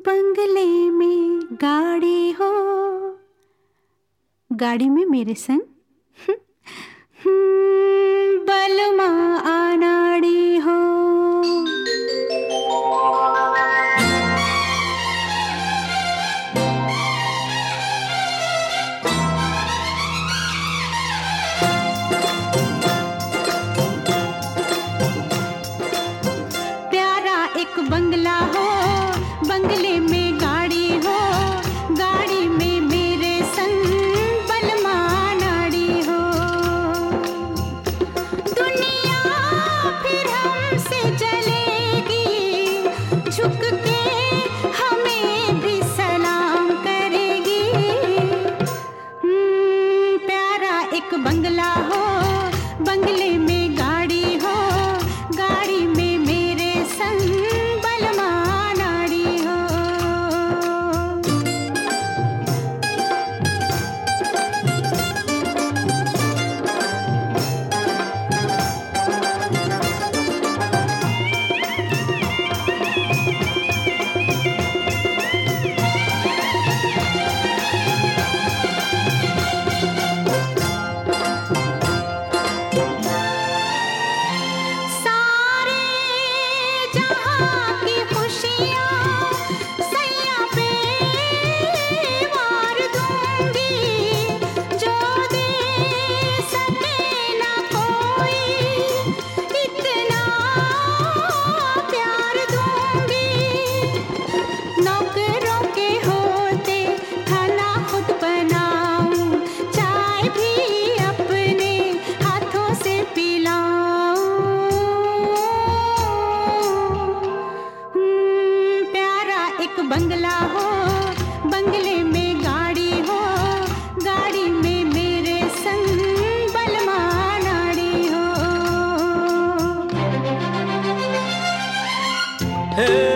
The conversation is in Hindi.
बंगले में गाड़ी हो, गाड़ी में मेरे संग बलमा आनाड़ी हो। प्यारा एक बंगला हो, बंगले में गाड़ी हो, गाड़ी में मेरे संग बलमा नाड़ी हो। दुनिया फिर हमसे जलेगी, झुक के हमें भी सलाम करेगी। प्यारा एक बंगला हो, बंगले में गाड़ी हो, गाड़ी में मेरे संग बलमा नाड़ी हो। सारे जहां की खुशियां सैया पे वार दूंगी, जो दे सके ना कोई इतना प्यार दूंगी। नौकरों के होते खाना खुद बनाऊं, चाय भी अपने हाथों से पिलाऊं। प्यारा एक बंगला हो, बंगले में गाड़ी हो, गाड़ी में मेरे संग बलमा नाड़ी हो। हे